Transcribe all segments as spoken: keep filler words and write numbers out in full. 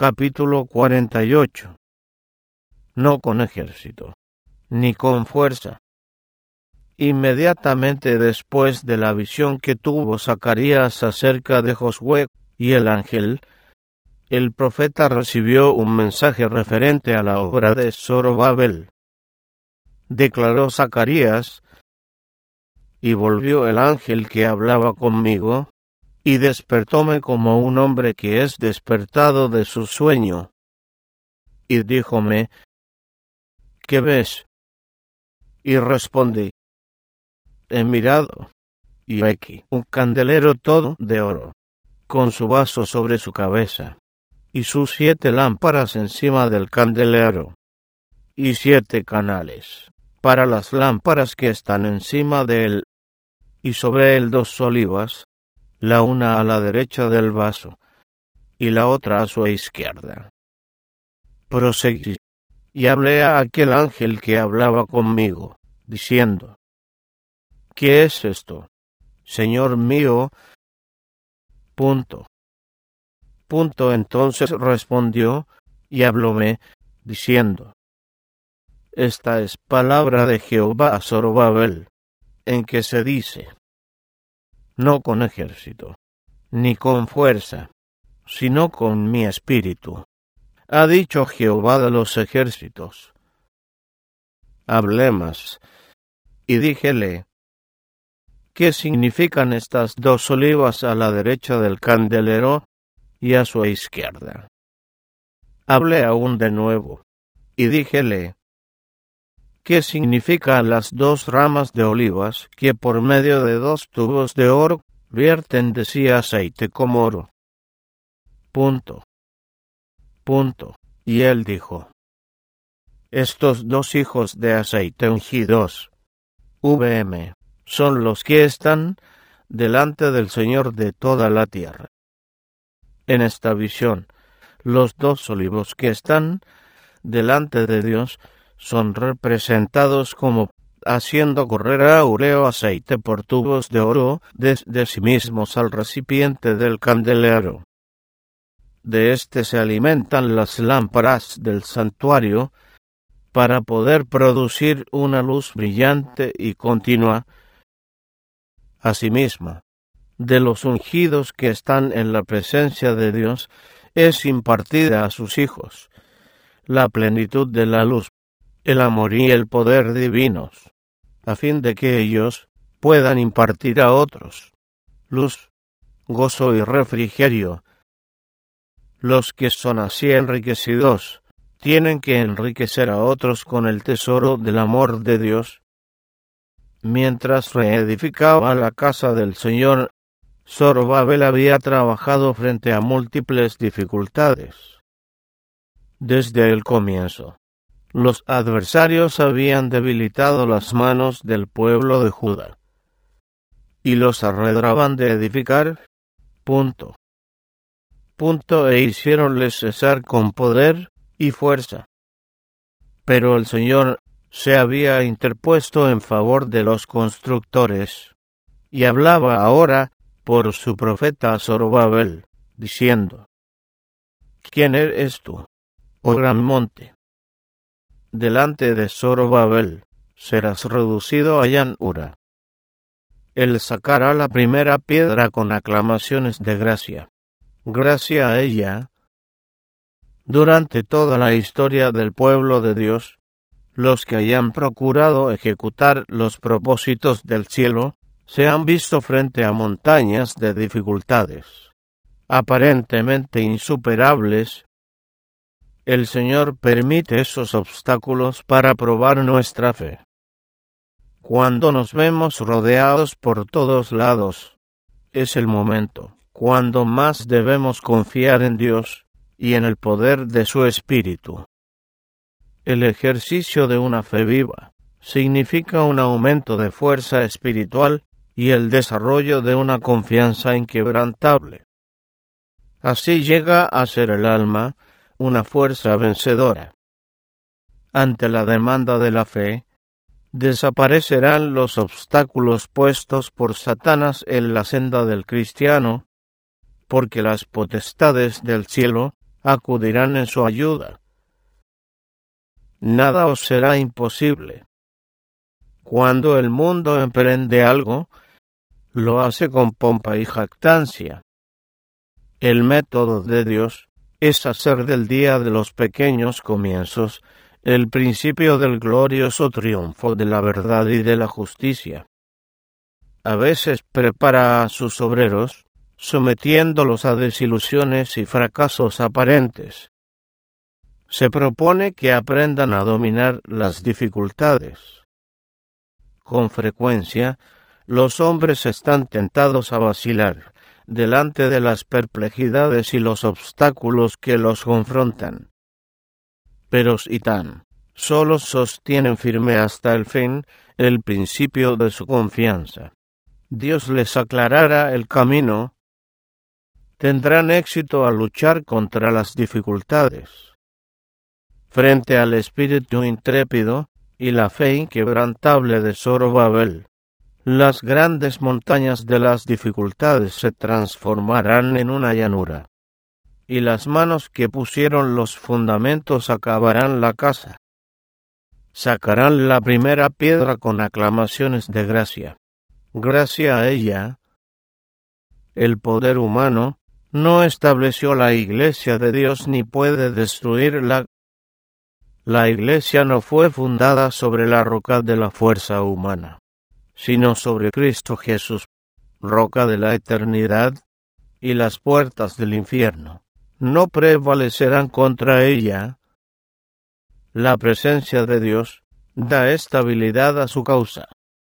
Capítulo cuarenta y ocho. No con ejército, ni con fuerza. Inmediatamente después de la visión que tuvo Zacarías acerca de Josué y el ángel, el profeta recibió un mensaje referente a la obra de Zorobabel. Declaró Zacarías: y volvió el ángel que hablaba conmigo, y despertóme como un hombre que es despertado de su sueño. Y díjome: ¿qué ves? Y respondí: he mirado, y aquí un candelero todo de oro, con su vaso sobre su cabeza, y sus siete lámparas encima del candelero, y siete canales para las lámparas que están encima de él, y sobre él dos olivas, la una a la derecha del vaso, y la otra a su izquierda. Proseguí, y hablé a aquel ángel que hablaba conmigo, diciendo: ¿qué es esto, Señor mío? Punto. Punto. Entonces respondió, y hablóme, diciendo: esta es palabra de Jehová a Zorobabel, en que se dice: no con ejército, ni con fuerza, sino con mi espíritu, ha dicho Jehová de los ejércitos. Hablé más, y díjele: ¿qué significan estas dos olivas a la derecha del candelero y a su izquierda? Hablé aún de nuevo, y díjele: ¿qué significan las dos ramas de olivas que por medio de dos tubos de oro vierten de sí aceite como oro? Punto. Punto. Y él dijo: estos dos hijos de aceite ungidos, V M, son los que están delante del Señor de toda la tierra. En esta visión, los dos olivos que están delante de Dios son representados como haciendo correr áureo aceite por tubos de oro desde sí mismos al recipiente del candelero. De éste se alimentan las lámparas del santuario para poder producir una luz brillante y continua. Asimismo, de los ungidos que están en la presencia de Dios es impartida a sus hijos la plenitud de la luz, el amor y el poder divinos, a fin de que ellos puedan impartir a otros luz, gozo y refrigerio. Los que son así enriquecidos tienen que enriquecer a otros con el tesoro del amor de Dios. Mientras reedificaba la casa del Señor, Zorobabel había trabajado frente a múltiples dificultades. Desde el comienzo, los adversarios habían debilitado las manos del pueblo de Judá y los arredraban de edificar. Punto. Punto. E hiciéronles cesar con poder y fuerza. Pero el Señor se había interpuesto en favor de los constructores, y hablaba ahora por su profeta Zorobabel, diciendo: ¿quién eres tú, oh gran monte? Delante de Zorobabel serás reducido a llanura. Él sacará la primera piedra con aclamaciones de gracia. Gracia a ella. Durante toda la historia del pueblo de Dios, los que hayan procurado ejecutar los propósitos del cielo se han visto frente a montañas de dificultades, aparentemente insuperables. El Señor permite esos obstáculos para probar nuestra fe. Cuando nos vemos rodeados por todos lados, es el momento cuando más debemos confiar en Dios y en el poder de su Espíritu. El ejercicio de una fe viva significa un aumento de fuerza espiritual y el desarrollo de una confianza inquebrantable. Así llega a ser el alma una fuerza vencedora. Ante la demanda de la fe, desaparecerán los obstáculos puestos por Satanás en la senda del cristiano, porque las potestades del cielo acudirán en su ayuda. Nada os será imposible. Cuando el mundo emprende algo, lo hace con pompa y jactancia. El método de Dios es hacer del día de los pequeños comienzos el principio del glorioso triunfo de la verdad y de la justicia. A veces prepara a sus obreros, sometiéndolos a desilusiones y fracasos aparentes. Se propone que aprendan a dominar las dificultades. Con frecuencia, los hombres están tentados a vacilar delante de las perplejidades y los obstáculos que los confrontan. Pero si tan solo sostienen firme hasta el fin el principio de su confianza, Dios les aclarará el camino. Tendrán éxito al luchar contra las dificultades. Frente al espíritu intrépido y la fe inquebrantable de Zorobabel, las grandes montañas de las dificultades se transformarán en una llanura, y las manos que pusieron los fundamentos acabarán la casa. Sacarán la primera piedra con aclamaciones de gracia. Gracia a ella, el poder humano no estableció la Iglesia de Dios ni puede destruirla. La Iglesia no fue fundada sobre la roca de la fuerza humana, sino sobre Cristo Jesús, roca de la eternidad, y las puertas del infierno no prevalecerán contra ella. La presencia de Dios da estabilidad a su causa.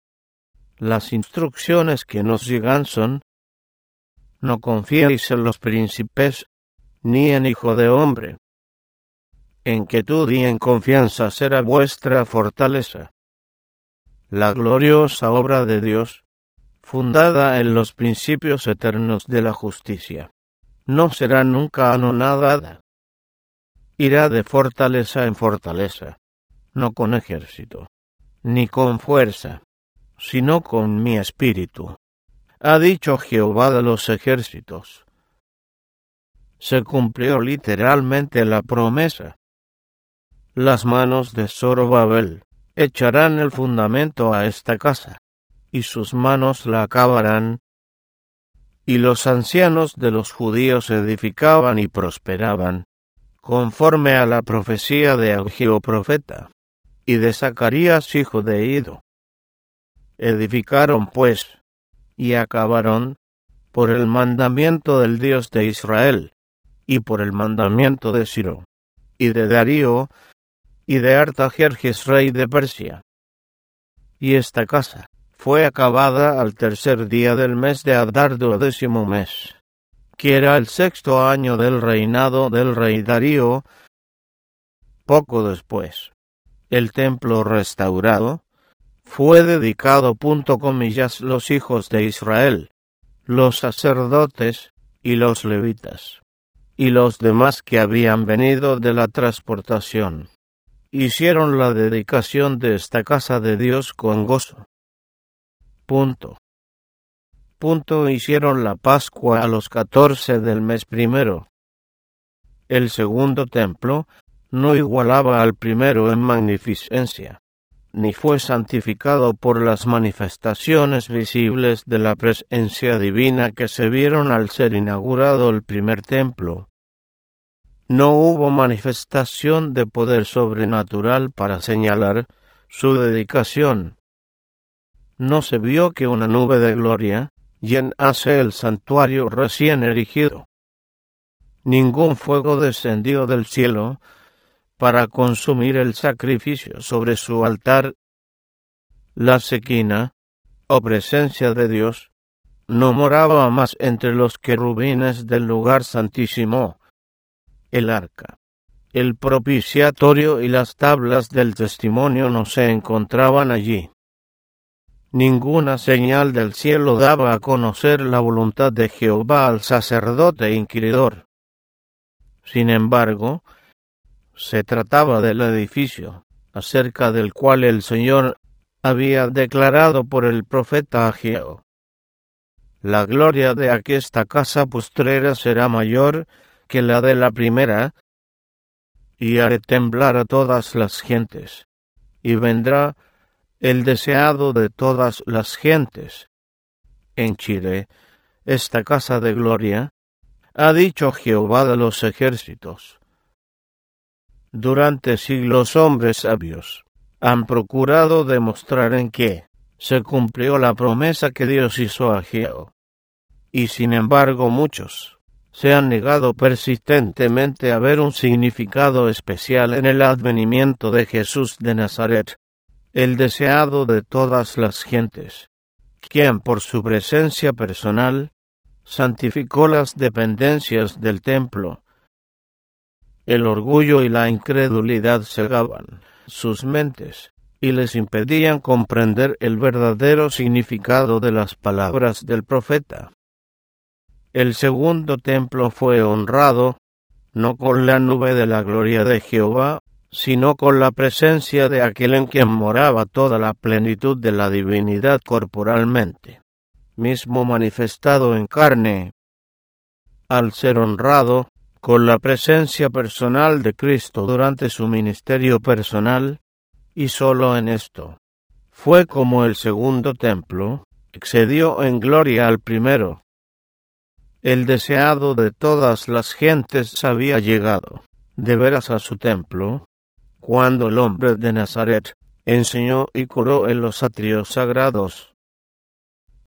Las instrucciones que nos llegan son: no confiéis en los príncipes, ni en hijo de hombre. En quietud y en confianza será vuestra fortaleza. La gloriosa obra de Dios, fundada en los principios eternos de la justicia, no será nunca anonadada. Irá de fortaleza en fortaleza, no con ejército, ni con fuerza, sino con mi espíritu, ha dicho Jehová de los ejércitos. Se cumplió literalmente la promesa. Las manos de Zorobabel echarán el fundamento a esta casa, y sus manos la acabarán. Y los ancianos de los judíos edificaban y prosperaban, conforme a la profecía de Ageo profeta, y de Zacarías hijo de Ido. Edificaron pues, y acabaron, por el mandamiento del Dios de Israel, y por el mandamiento de Ciro, y de Darío, y de Artajerjes rey de Persia. Y esta casa fue acabada al tercer día del mes de Adar duodécimo mes, que era el sexto año del reinado del rey Darío. Poco después, el templo restaurado fue dedicado punto comillas los hijos de Israel, los sacerdotes y los levitas, y los demás que habían venido de la transportación. Hicieron la dedicación de esta casa de Dios con gozo. Punto. Punto. Hicieron la Pascua a los catorce del mes primero. El segundo templo no igualaba al primero en magnificencia, ni fue santificado por las manifestaciones visibles de la presencia divina que se vieron al ser inaugurado el primer templo. No hubo manifestación de poder sobrenatural para señalar su dedicación. No se vio que una nube de gloria llenase el santuario recién erigido. Ningún fuego descendió del cielo para consumir el sacrificio sobre su altar. La Sequina, o presencia de Dios, no moraba más entre los querubines del lugar santísimo. El arca, el propiciatorio y las tablas del testimonio no se encontraban allí. Ninguna señal del cielo daba a conocer la voluntad de Jehová al sacerdote inquiridor. Sin embargo, se trataba del edificio, acerca del cual el Señor había declarado por el profeta Ageo: la gloria de aquesta casa postrera será mayor que la de la primera, y haré temblar a todas las gentes, y vendrá el deseado de todas las gentes. Henchiré esta casa de gloria, ha dicho Jehová de los ejércitos. Durante siglos hombres sabios han procurado demostrar en qué se cumplió la promesa que Dios hizo a Ageo, y sin embargo muchos se han negado persistentemente a ver un significado especial en el advenimiento de Jesús de Nazaret, el deseado de todas las gentes, quien por su presencia personal santificó las dependencias del templo. El orgullo y la incredulidad cegaban sus mentes y les impedían comprender el verdadero significado de las palabras del profeta. El segundo templo fue honrado, no con la nube de la gloria de Jehová, sino con la presencia de aquel en quien moraba toda la plenitud de la divinidad corporalmente, mismo manifestado en carne. Al ser honrado con la presencia personal de Cristo durante su ministerio personal, y sólo en esto, fue como el segundo templo excedió en gloria al primero. El deseado de todas las gentes había llegado, de veras, a su templo, cuando el hombre de Nazaret enseñó y curó en los atrios sagrados.